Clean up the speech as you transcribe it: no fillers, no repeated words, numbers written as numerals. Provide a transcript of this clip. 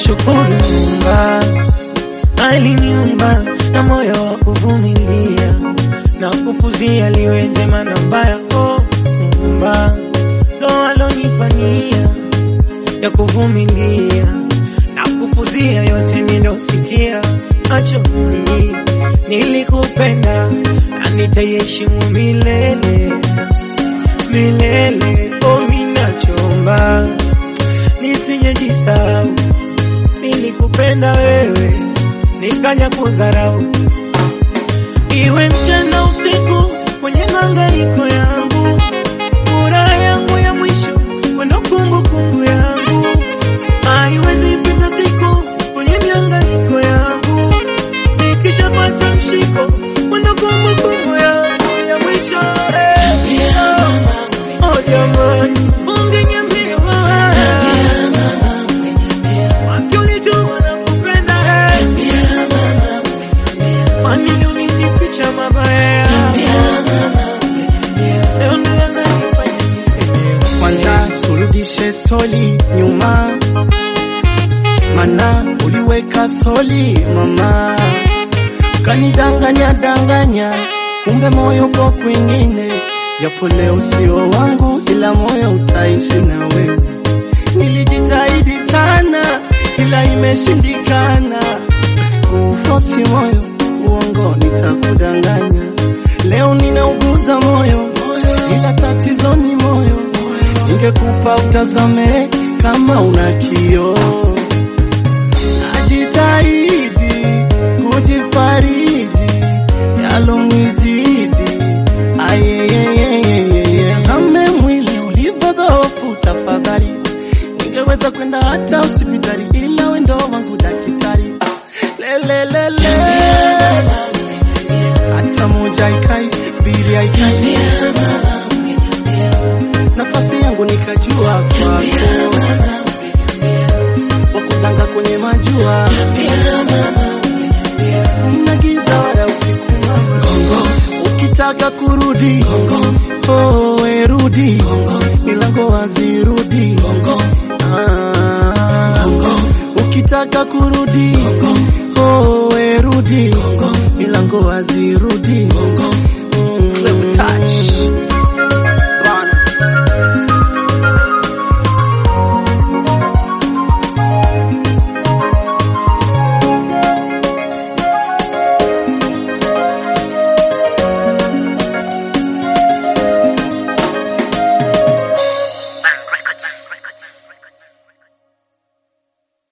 namshukuru Muumba aliniumba na moyo wa kuvumilia na kupuzia liwe njema na mbaya. Muumba ndo alonifanyia ya kuvumilia na kupuzia yote nilosikia. Acho nilikupenda na nitaheshimu milele milele. Minachomba nisijejisahau, nilikupenda wewe nikaja kudharau. Iwe mchana usiku kwenye mahangaiko yangu, furaha yangu ya mwisho wendo kumbukumbu yangu. Haiwezi pita siku kwenye mihangaiko yangu, nikishapata mshiko wendo kumbukumbu yangu ya mwisho. Oh jamani, ungeniambia waki ulijua nakupenda. Manini ulinificha mabaya, leo ndo yananifanya niseme. Kwanza turudishe stori nyuma, mana uliweka stori mama. Kanidanganya danganya, kumbe moyo kwa kwingine. Japo leo sio wangu ila moyo utaishi na wewe. Nilijitahidi sana ila imeshindikana. Kufosi moyo uongo nitakudanganya. Leo ninauguza moyo ila tatizo ni moyo. Ningekupa utazame kama una kioo. Najitahidi kujifariji yalonizidi. Tazame mwili ulivyodhoofu tafadhali. Ningeweza kwenda hata hospitali ila wendo wangu daktari. Lelelele, hata moja haikai, mbili haikai. Nafasi yangu nikajua kwako, wakudanga kwenye majua. Unagiza wala usiku mama. Ukitaka kurudi oh erudi, milango wazi rudi. Ukitaka kurudi oh erudi, milango wazi rudi.